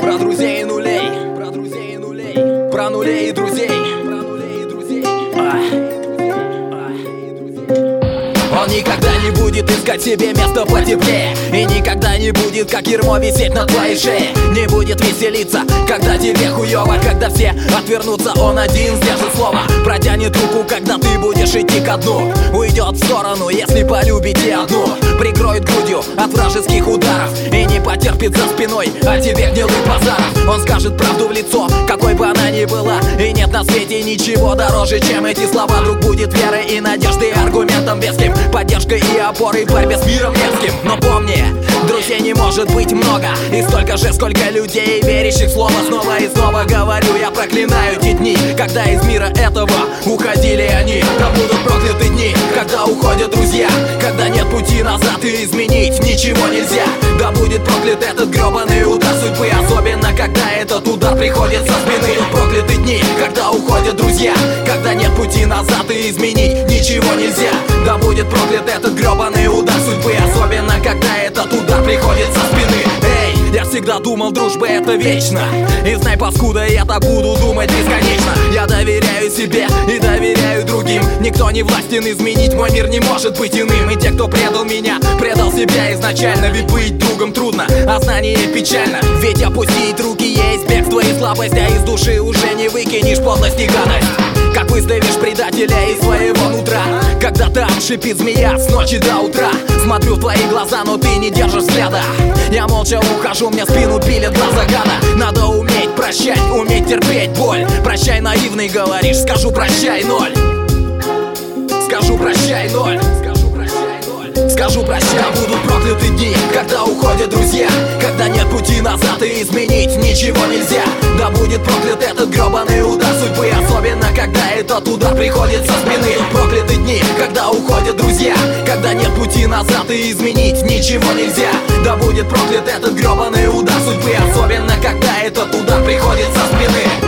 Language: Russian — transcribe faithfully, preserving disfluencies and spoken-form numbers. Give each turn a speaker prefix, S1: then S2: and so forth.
S1: Про друзей и нулей, про друзей и нулей, про нулей и друзей, про нулей и друзей. Он никогда не будет искать себе место потеплее, и никогда не будет, как ермо, висеть на твоей шее. Не будет веселиться, когда тебе хуёво, когда все отвернутся, он один сдержит слово. Протянет руку, когда ты будешь идти ко дну. Уйдет в сторону, если полюбите одну. Прикроет грудью от вражеских ударов и не потерпит за спиной от тебе гнилых базаров. Он скажет правду в лицо, какой бы она ни была, и нет на свете ничего дороже, чем эти слова. Друг будет верой и надеждой, аргументом веским, поддержкой и опорой в борьбе с миром мерзким. Но помни, друзей не может быть много, и столько же, сколько людей, верящих в слово. Снова и снова говорю, я проклинаю те дни, когда из мира этого уходили они. Да будут прокляты дни, когда уходят друзья, когда нет пути назад и изменить ничего нельзя. Да будет проклят этот гребаный удар судьбы, особенно когда этот удар приходит со спины. Будут прокляты дни, когда уходят друзья, когда нет пути назад и изменить ничего нельзя. Да будет проклят этот гребаный удар судьбы, особенно когда этот удар приходит со спины. Эй, я всегда думал, дружба это вечно, и знай, паскуда, я так буду думать бесконечно. Я доверяю себе и доверяю другим. Никто не властен изменить, мой мир не может быть иным. И те, кто предал меня, предал себя изначально. Ведь быть другом трудно, а знание печально. Ведь опустить руки есть бегство и слабость, а из души уже не выкинешь подлость и гадость. Как выставишь предателя из своего нутра, когда там шипит змея с ночи до утра. Смотрю в твои глаза, но ты не держишь взгляда. Я молча ухожу, мне спину пилят глаза гада. Надо уметь прощать, уметь терпеть боль. Прощай, наивный, говоришь, скажу прощай, ноль. Скажу прощай, ноль. Скажу прощай, будут прокляты дни, когда уходят друзья, когда нет пути назад и изменить ничего нельзя. Да будет проклят этот гребаный удар судьбы, особенно когда этот удар приходит со спины. Прокляты дни, когда уходят друзья, когда нет пути назад и изменить ничего нельзя. Да будет проклят этот гребаный удар судьбы, особенно когда этот удар приходит со спины.